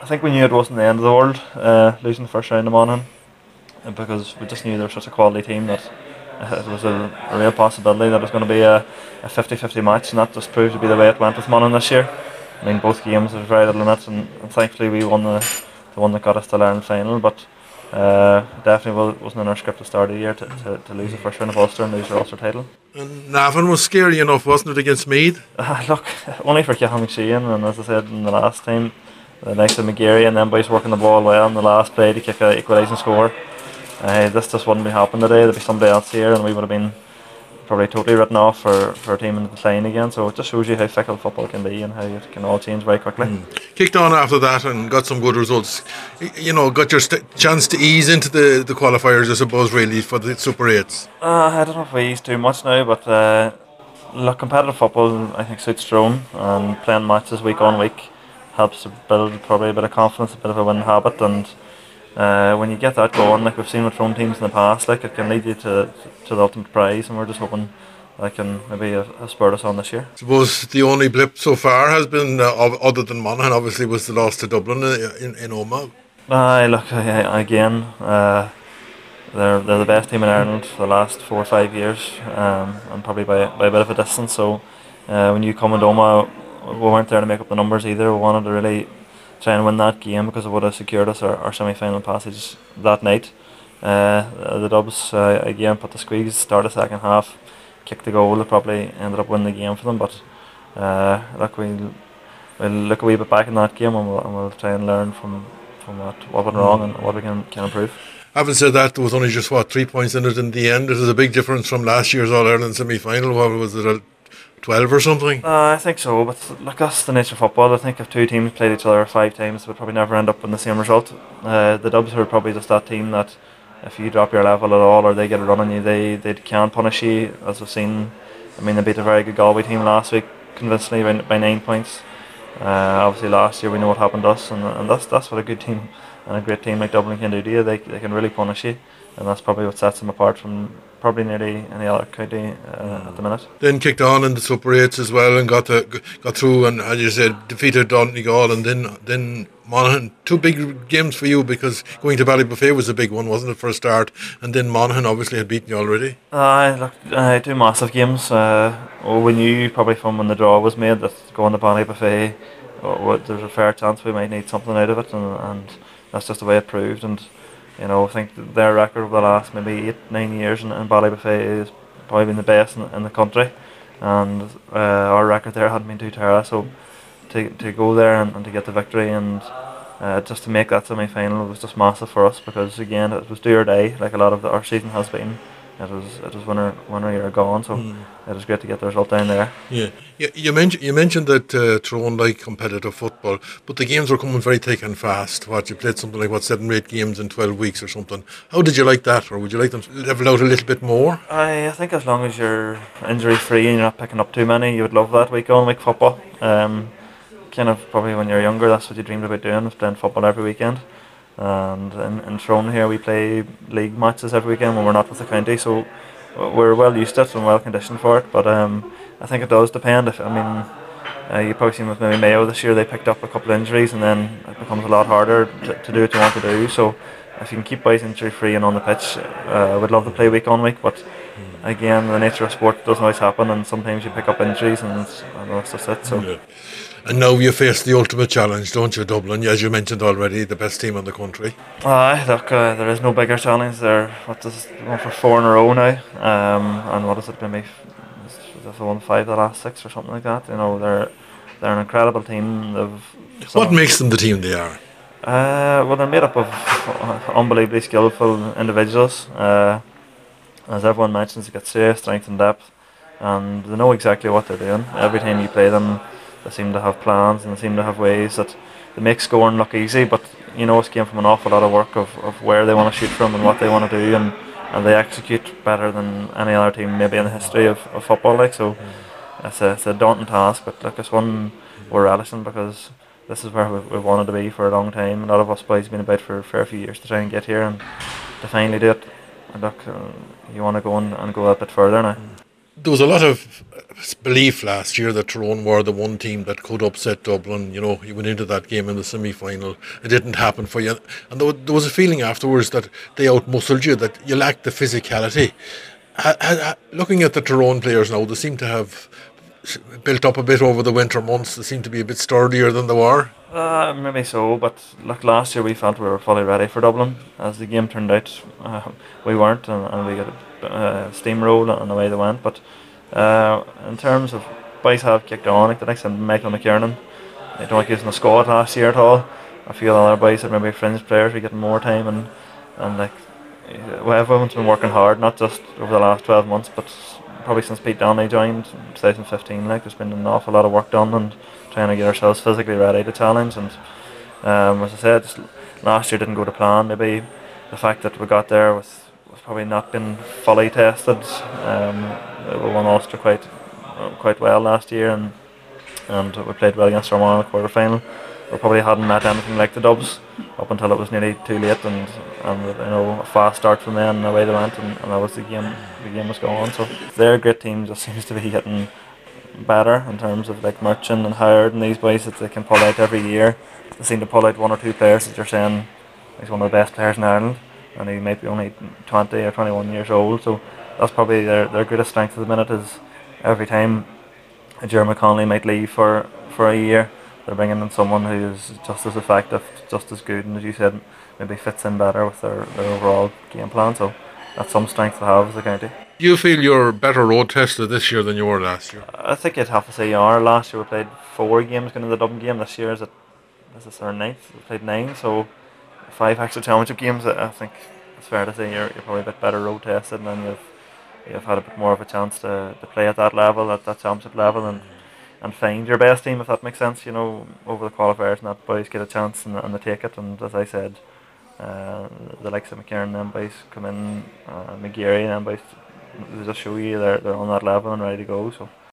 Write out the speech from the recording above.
I think we knew it wasn't the end of the world, losing the first round of Monaghan, because we just knew they were such a quality team that it was a real possibility that it was going to be a 50-50 match, and that just proved to be the way it went with Monaghan this year. I mean, both games there was very little in it, and thankfully we won the one that got us to the Ireland final. But definitely wasn't in our script to start of the year to lose the first round of Ulster and lose your Ulster title. And Navan was scary enough, wasn't it, against Meath? Look, only for Cathal McShane, and as I said in the last time, the likes of McGarry and them boys working the ball well in the last play to kick an equalising score. This just wouldn't be happening today. There'd be somebody else here, and we would have been probably totally written off for a team in the decline again. So it just shows you how fickle football can be and how it can all change very quickly. Kicked on after that and got some good results. Got your chance to ease into the qualifiers, I suppose, really, for the Super 8s. I don't know if we ease too much now, but look, competitive football I think suits Tyrone, and playing matches week on week helps to build probably a bit of confidence, a bit of a winning habit, and when you get that going, like we've seen with Tyrone teams in the past, like it can lead you to the ultimate prize, and we're just hoping that can maybe have spurred us on this year. I suppose the only blip so far has been, other than Monaghan, obviously, was the loss to Dublin in Omagh. Look, again, they're the best team in Ireland for the last 4 or 5 years, and probably by a bit of a distance. So when you come into Omagh, we weren't there to make up the numbers either. We wanted to really try and win that game because it would have secured us our semi-final passage that night. The Dubs again put the squeeze, started the second half, kicked the goal that probably ended up winning the game for them. But look, we'll look a wee bit back in that game, and we'll try and learn from what went wrong and what we can improve. Having said that, there was only just 3 points in it in the end. It was a big difference from last year's All-Ireland semi-final. What was it, 12 or something? I think so, but look, that's the nature of football. I think if two teams played each other 5 times, they would probably never end up in the same result. The Dubs are probably just that team that if you drop your level at all or they get a run on you, they can punish you, as we've seen. I mean, they beat a very good Galway team last week convincingly by 9 points. Obviously last year we know what happened to us, and that's what a good team and a great team like Dublin can do to you. They can really punish you, and that's probably what sets them apart from probably nearly any other county at the minute. Then kicked on in the Super 8s as well and got through, and as you said, defeated Donegal, and then Monaghan. 2 big games for you, because going to Ballybuffet was a big one, wasn't it, for a start, and then Monaghan obviously had beaten you already. Look, 2 massive games. We knew probably from when the draw was made that going to Ballybuffet, there's a fair chance we might need something out of it, and that's just the way it proved. And I think their record over the last maybe 8-9 years in Ballybuffet is probably been the best in the country, and our record there hadn't been too terrible. So to go there and to get the victory, and just to make that semi-final was just massive for us, because again it was do or die, like a lot of our season has been. It was winner you're gone, so it was great to get the result down there. Yeah. You mentioned that Tyrone like competitive football, but the games were coming very thick and fast. You played something like 7 or 8 games in 12 weeks or something. How did you like that, or would you like them level out a little bit more? I think as long as you're injury free and you're not picking up too many, you would love that week on week football. Kind of probably when you're younger, that's what you dreamed about doing, was playing football every weekend. And in Tyrone here we play league matches every weekend when we're not with the county, so we're well used to it and well conditioned for it. But I think it does depend. You've probably seen with maybe Mayo this year, they picked up a couple of injuries, and then it becomes a lot harder to do what you want to do. So if you can keep boys injury free and on the pitch, I would love to play week on week. But again, the nature of sport doesn't always happen, and sometimes you pick up injuries, and that's just it. So. Yeah. And now you face the ultimate challenge, don't you, Dublin? As you mentioned already, the best team in the country. Look, there is no bigger challenge. They're going for 4 in a row now, and what is it, maybe they've won 5 the last 6 or something like that. They're an incredible team. What makes them the team they are? Well, they're made up of unbelievably skillful individuals. As everyone mentions, they get serious strength and depth, and they know exactly what they're doing. Every time you play them, they seem to have plans, and they seem to have ways that they make scoring look easy, but it's came from an awful lot of work of where they want to shoot from and what they want to do, and they execute better than any other team maybe in the history of football. So it's a daunting task, but look, it's one we're relishing, because this is where we've wanted to be for a long time. A lot of us boys have been about for a fair few years to try and get here, and to finally do it. And look, you want to go and go a bit further now. there was a lot of belief last year that Tyrone were the one team that could upset Dublin. You know, you went into that game in the semi-final. It didn't happen for you. And there was a feeling afterwards that they outmuscled you, that you lacked the physicality. Looking at the Tyrone players now, they seem to have built up a bit over the winter months. They seem to be a bit sturdier than they were. Maybe so, but look, last year we felt we were fully ready for Dublin. As the game turned out, we weren't, and we got a steamroll and away they went. But in terms of boys have kicked on, like the next time Michael McKiernan, I don't like using the squad last year at all. I feel other boys that maybe fringe players are getting more time and like everyone's been working hard, not just over the last 12 months, but probably since Pete Donnelly joined in 2015. Like there's been an awful lot of work done and trying to get ourselves physically ready to challenge. And as I said, just last year didn't go to plan. Maybe the fact that we got there was probably not been fully tested. We won Ulster quite well last year, and we played well against Armagh in the quarter final. We probably hadn't met anything like the Dubs up until it was nearly too late, and a fast start from them and away they went, and that was the game. The game was going on. So their great team just seems to be getting better in terms of like Merchant and Howard and these boys that they can pull out every year. They seem to pull out one or two players that you're saying he's one of the best players in Ireland, and he might be only 20 or 21 years old. So that's probably their greatest strength at the minute, is every time Jeremy Connolly might leave for a year, they're bringing in someone who is just as effective, just as good, and as you said, maybe fits in better with their overall game plan. So that's some strength to have as a county. Do you feel you're better road tested this year than you were last year? I think you'd have to say you are. Last year we played 4 games going into the Dublin game. This year is this our 9th? We played 9, so 5 extra championship games. I think it's fair to say you're probably a bit better road tested, and then you've had a bit more of a chance to play at that level, at that championship level, and find your best team, if that makes sense. Over the qualifiers, and that boys get a chance and they take it. And as I said, the likes of McKiernan and them boys come in, McGeary and them boys, they just show you they're on that level and ready to go. So